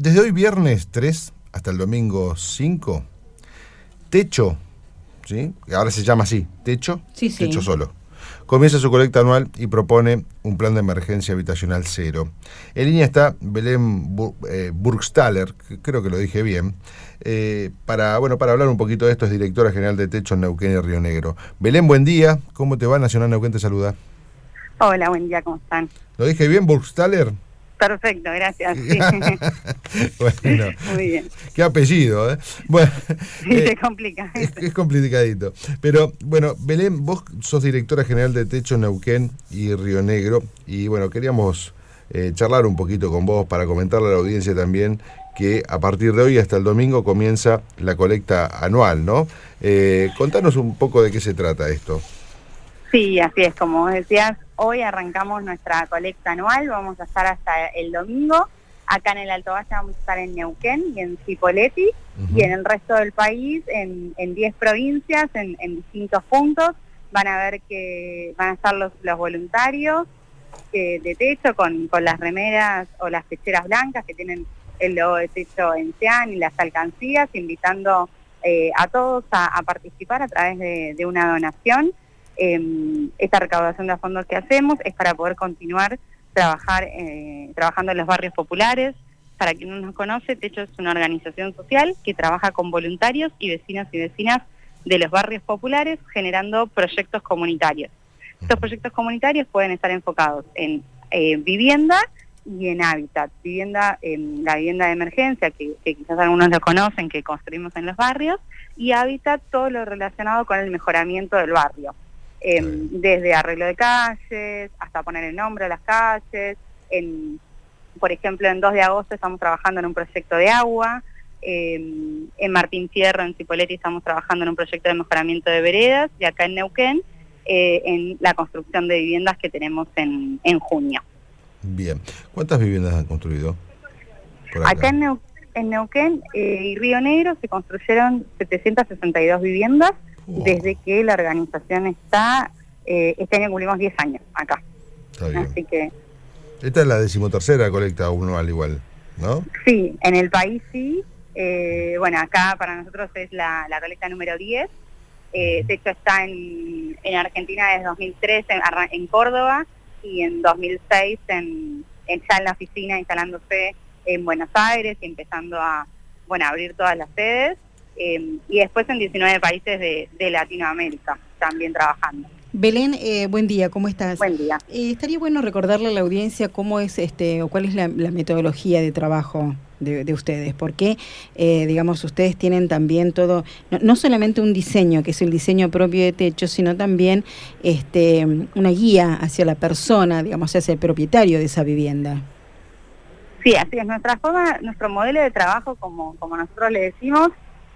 Desde hoy viernes 3 hasta el domingo 5, Techo, ¿sí? Ahora se llama así, Techo, Sí. Techo Solo, comienza su colecta anual y propone un plan de emergencia habitacional cero. En línea está Belén Burgstaller, creo que lo dije bien, para hablar un poquito de esto. Es directora general de Techo en Neuquén y Río Negro. Belén, buen día, ¿cómo te va? Nacional Neuquén te saluda. Hola, buen día, ¿cómo están? ¿Lo dije bien, Burgstaller? Perfecto, gracias. Sí. Bueno, muy bien. Qué apellido, ¿eh? Bueno, Sí, se complica. Es complicadito. Pero, bueno, Belén, vos sos directora general de Techo Neuquén y Río Negro. Y, bueno, queríamos charlar un poquito con vos para comentarle a la audiencia también que a partir de hoy hasta el domingo comienza la colecta anual, ¿no? Contanos un poco de qué se trata esto. Sí, así es, como vos decías, hoy arrancamos nuestra colecta anual, vamos a estar hasta el domingo. Acá en el Alto Valle vamos a estar en Neuquén y en Cipolletti, y en el resto del país, en 10 provincias, en distintos puntos. Van a ver que van a estar los voluntarios de Techo con las remeras o las pecheras blancas que tienen el logo de Techo en Sean y las alcancías, invitando a todos a participar a través de una donación. Esta recaudación de fondos que hacemos es para poder continuar trabajando en los barrios populares. Para quien no nos conoce, Techo es una organización social que trabaja con voluntarios y vecinos y vecinas de los barrios populares generando proyectos comunitarios. Estos proyectos comunitarios pueden estar enfocados en vivienda y en hábitat. Vivienda, la vivienda de emergencia, que quizás algunos lo conocen, que construimos en los barrios, y hábitat, todo lo relacionado con el mejoramiento del barrio. Desde arreglo de calles, hasta poner el nombre a las calles. Por ejemplo, en 2 de agosto estamos trabajando en un proyecto de agua. En Martín Fierro, en Cipolletti, estamos trabajando en un proyecto de mejoramiento de veredas. Y acá en Neuquén, en la construcción de viviendas que tenemos en junio. Bien. ¿Cuántas viviendas han construido por acá? Acá en Neuquén y Río Negro se construyeron 762 viviendas. Wow. Desde que la organización está, este año cumplimos 10 años acá. Está bien. Así que... Esta es la 13ª colecta anual igual, ¿no? Sí, en el país sí. Bueno, acá para nosotros es la colecta número 10. Techo está en Argentina desde 2003 en Córdoba, y en 2006 ya en la oficina instalándose en Buenos Aires y empezando a abrir todas las sedes. Y después en 19 países de Latinoamérica también trabajando. Belén, buen día, ¿cómo estás? Buen día. Estaría bueno recordarle a la audiencia cómo es o cuál es la metodología de trabajo de ustedes, porque digamos, ustedes tienen también todo, no solamente un diseño, que es el diseño propio de Techo, sino también una guía hacia la persona, digamos, hacia el propietario de esa vivienda. Sí, así es. Nuestro modelo de trabajo, como nosotros le decimos,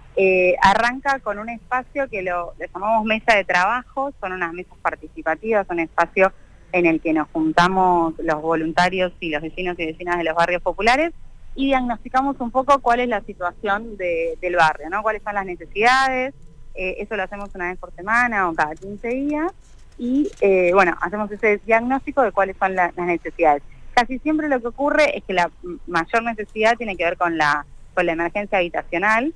arranca con un espacio que le llamamos mesa de trabajo. Son unas mesas participativas, un espacio en el que nos juntamos los voluntarios y los vecinos y vecinas de los barrios populares y diagnosticamos un poco cuál es la situación del barrio, ¿no? Cuáles son las necesidades. Eso lo hacemos una vez por semana o cada 15 días y hacemos ese diagnóstico de cuáles son las necesidades. Casi siempre lo que ocurre es que la mayor necesidad tiene que ver con la emergencia habitacional.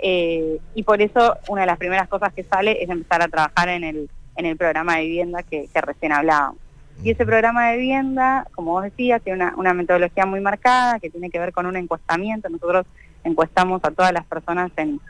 Y por eso una de las primeras cosas que sale es empezar a trabajar en el programa de vivienda que recién hablábamos. Y ese programa de vivienda, como vos decías, tiene una metodología muy marcada que tiene que ver con un encuestamiento. Nosotros encuestamos a todas las personas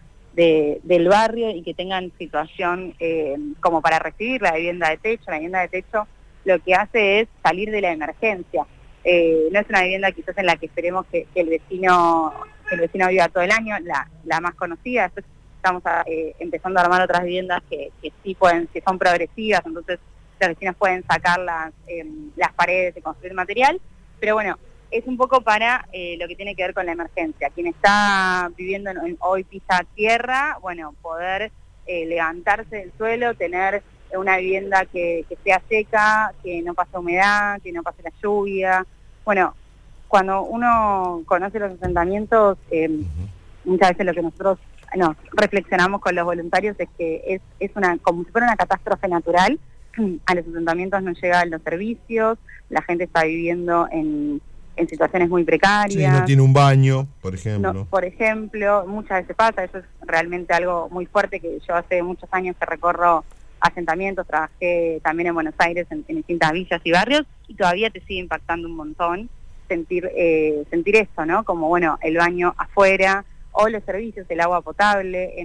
del barrio y que tengan situación como para recibir la vivienda de Techo. La vivienda de Techo lo que hace es salir de la emergencia. No es una vivienda quizás en la que esperemos que el vecino viva todo el año, la más conocida. Después estamos empezando a armar otras viviendas que sí que son progresivas, entonces los vecinos pueden sacar las paredes y construir material, pero bueno, es un poco para lo que tiene que ver con la emergencia. Quien está viviendo hoy pisa tierra, bueno, poder levantarse del suelo, tener una vivienda que sea seca, que no pase humedad, que no pase la lluvia. Bueno, cuando uno conoce los asentamientos, muchas veces lo que nosotros reflexionamos con los voluntarios es que es como si fuera una catástrofe natural. A los asentamientos no llegan los servicios, la gente está viviendo en en situaciones muy Sí, precarias. no tiene un baño, por ejemplo. No, por ejemplo, muchas veces pasa, eso es realmente algo muy fuerte, que yo hace muchos años que recorro asentamientos, trabajé también en Buenos Aires en distintas villas y barrios, y todavía te sigue impactando un montón sentir esto, ¿no? Como, bueno, el baño afuera, o los servicios, el agua potable.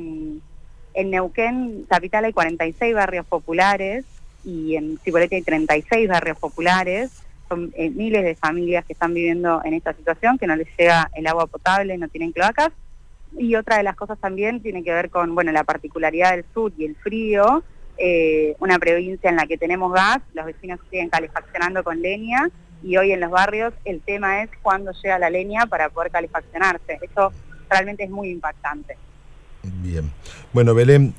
En Neuquén capital hay 46 barrios populares, y en Cipolletti hay 36 barrios populares. Son miles de familias que están viviendo en esta situación, que no les llega el agua potable, no tienen cloacas. Y otra de las cosas también tiene que ver con, bueno, la particularidad del sur y el frío, una provincia en la que tenemos gas, los vecinos siguen calefaccionando con leña, y hoy en los barrios el tema es cuándo llega la leña para poder calefaccionarse. Eso realmente es muy impactante. Bien. Bueno, Belén,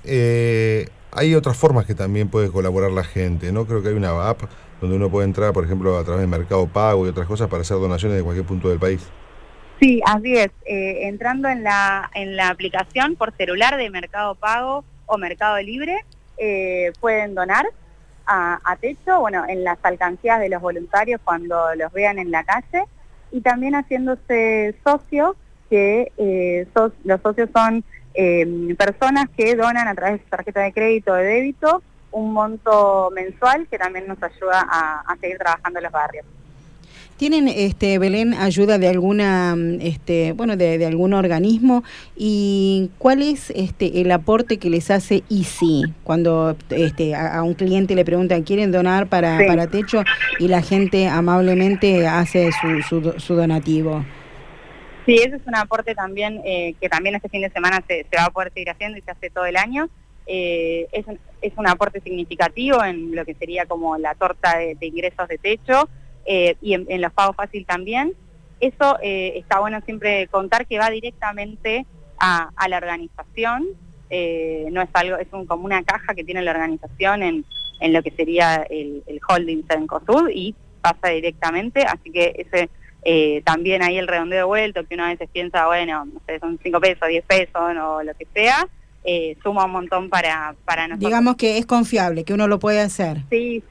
hay otras formas que también puede colaborar la gente, ¿no? Creo que hay una app donde uno puede entrar, por ejemplo, a través de Mercado Pago y otras cosas para hacer donaciones de cualquier punto del país. Sí, así es. Entrando en la aplicación por celular de Mercado Pago o Mercado Libre, pueden donar a Techo, bueno, en las alcancías de los voluntarios cuando los vean en la calle, y también haciéndose socio, que los socios son personas que donan a través de su tarjeta de crédito o de débito un monto mensual que también nos ayuda a seguir trabajando en los barrios. ¿Tienen, Belén, ayuda de alguna, de algún organismo? ¿Y cuál es el aporte que les hace Easy cuando a un cliente le preguntan, ¿quieren donar para Techo? Y la gente amablemente hace su donativo. Sí, ese es un aporte también, que también este fin de semana se va a poder seguir haciendo y se hace todo el año. Es un aporte significativo en lo que sería como la torta de ingresos de Techo, y en los pagos fácil también. Eso está bueno siempre contar que va directamente a la organización, no es algo, como una caja que tiene la organización en lo que sería el holding Cencosud, y pasa directamente, así que ese también ahí el redondeo vuelto, que uno a veces piensa, bueno, no sé, son 5 pesos, 10 pesos o lo que sea, suma un montón para nosotros. Digamos que es confiable, que uno lo puede hacer. Sí.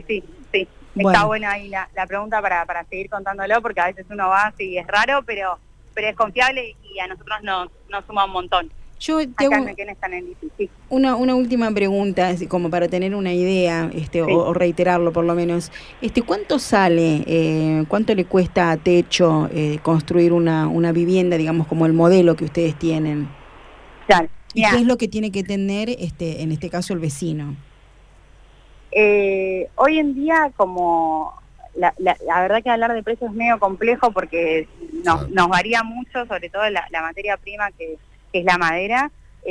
Bueno. Está buena ahí la pregunta para seguir contándolo, porque a veces uno va así, es raro, pero es confiable y a nosotros nos suma un montón. Yo acá en Neuquén están en DC, sí. Una última pregunta, como para tener una idea, sí, o reiterarlo por lo menos. ¿Cuánto sale, cuánto le cuesta a Techo construir una vivienda, digamos, como el modelo que ustedes tienen? Claro. ¿Y qué es lo que tiene que tener, en este caso, el vecino? Hoy en día, como la verdad que hablar de precios es medio complejo, porque nos varía mucho, sobre todo la materia prima que es la madera,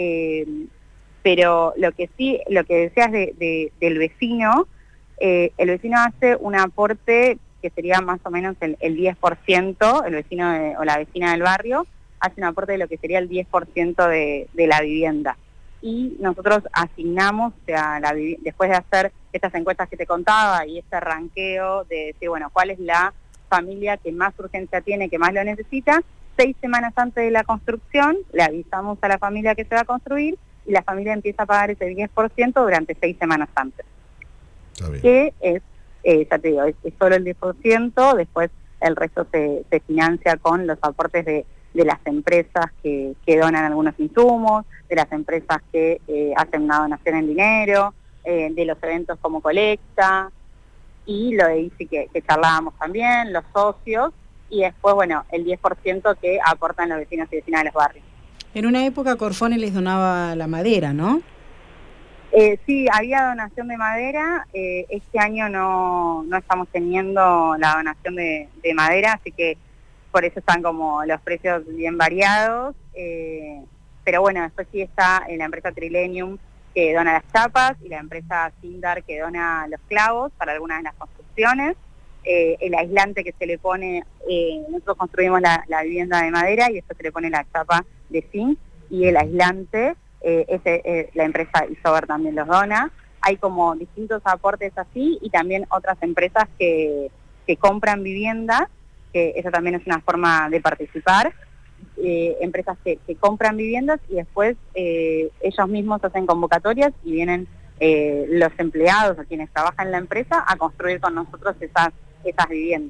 pero lo que decías del vecino, el vecino hace un aporte que sería más o menos el 10%, el vecino o la vecina del barrio hace un aporte de lo que sería el 10% de la vivienda. Y nosotros asignamos, o sea, después de hacer estas encuestas que te contaba y este ranqueo de decir, bueno, cuál es la familia que más urgencia tiene, que más lo necesita, 6 semanas antes de la construcción le avisamos a la familia que se va a construir, y la familia empieza a pagar ese 10% durante 6 semanas antes. Que es, ya te digo, es solo el 10%, después el resto se financia con los aportes de las empresas que donan algunos insumos, de las empresas que hacen una donación en dinero, de los eventos como colecta, y lo de ICI que charlábamos también, los socios, y después, bueno, el 10% que aportan los vecinos y vecinas de los barrios. En una época Corfone les donaba la madera, ¿no? Sí, había donación de madera. Este año no estamos teniendo la donación de madera, así que por eso están como los precios bien variados. Pero bueno, después sí está la empresa Trilenium, que dona las chapas, y la empresa Sindar, que dona los clavos para algunas de las construcciones. El aislante que se le pone, nosotros construimos la vivienda de madera y después se le pone la chapa de zinc, y el aislante, la empresa Isover también los dona. Hay como distintos aportes así, y también otras empresas que compran viviendas, que eso también es una forma de participar. Empresas que compran viviendas y después ellos mismos hacen convocatorias y vienen los empleados o quienes trabajan en la empresa a construir con nosotros esas viviendas.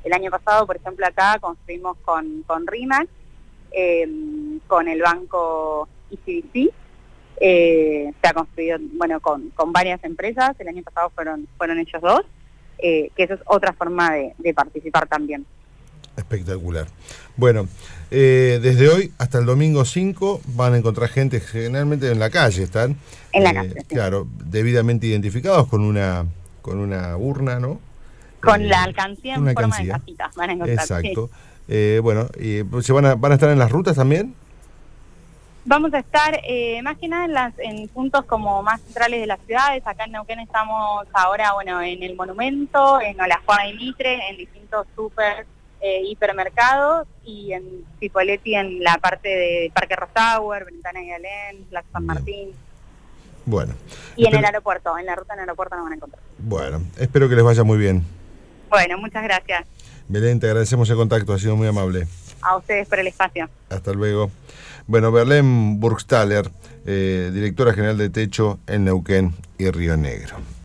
El año pasado, por ejemplo, acá construimos con RIMAX, con el banco ICBC, se ha construido, bueno, con varias empresas. El año pasado fueron ellos dos, que eso es otra forma de participar también. Espectacular. Bueno, desde hoy hasta el domingo 5 van a encontrar gente, generalmente en la calle están. En la calle, sí. Claro, debidamente identificados con una urna, ¿no? Con la alcancía en forma alcancía. de casitas van a encontrar. Exacto. Sí. Bueno, y van a estar en las rutas también. Vamos a estar más que nada en puntos como más centrales de las ciudades. Acá en Neuquén estamos ahora, bueno, en el Monumento, en Olajuana y Mitre, en distintos hipermercados, y en Cipolletti en la parte de Parque Rosauer, Ventana y Alén, Plaza San Martín. Bueno. Y en el aeropuerto, en la ruta del aeropuerto nos van a encontrar. Bueno, espero que les vaya muy bien. Bueno, muchas gracias. Belén, te agradecemos el contacto, ha sido muy amable. A ustedes por el espacio. Hasta luego. Bueno, Belén Burgstaller, directora general de Techo en Neuquén y Río Negro.